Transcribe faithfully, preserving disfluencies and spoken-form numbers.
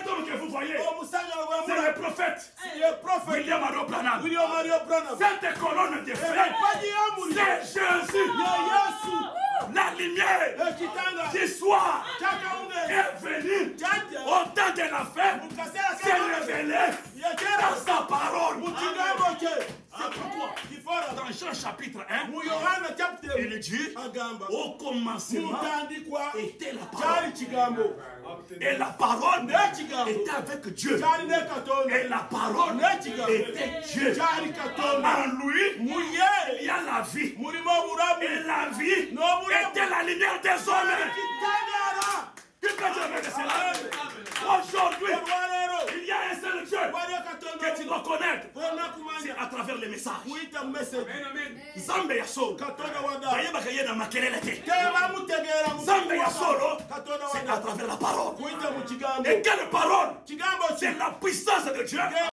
cet homme que vous voyez, omusajja c'est webwemula le prophète ye prophet William Mario Branham. William Mario Branham Cette colonne de feu, empaji y'omuliro c'est Jésus. ye Yesu La lumière ekitanga du soir kyakawungeezi est venue kyajja au temps de la fin. mu kaseera C'est révélé dans sa parole. mu kigambo kye C'est pourquoi kifora dans Jean chapitre un, mu Yohana chapter il dit agamba au commencement mutandikwa était la kyali parole. kigambo Et la parole n'ekigambo était avec Dieu. kyali ne Katonda Et la parole n'ekigambo était Dieu. kyali Katonda En lui, mu ye il y a la vie. mulimu obulamu Et la vie n'obulamu était la lumière des hommes. kitangala Que peut Dieu me laisser là? Aujourd'hui, olwaleero il y a un seul Dieu waliyo Katonda que tu dois connaître. olina C'est kumanya à travers les messages. kuyita mu message Nzambe ya solo. Katonda wadala Bayebaka ye na makelele te. tebamutegeera mu Nzambe ya solo, Katonda c'est à wadala travers la parole. kuyita mu kigambo Et quelle parole? kigambo ki C'est la puissance de Dieu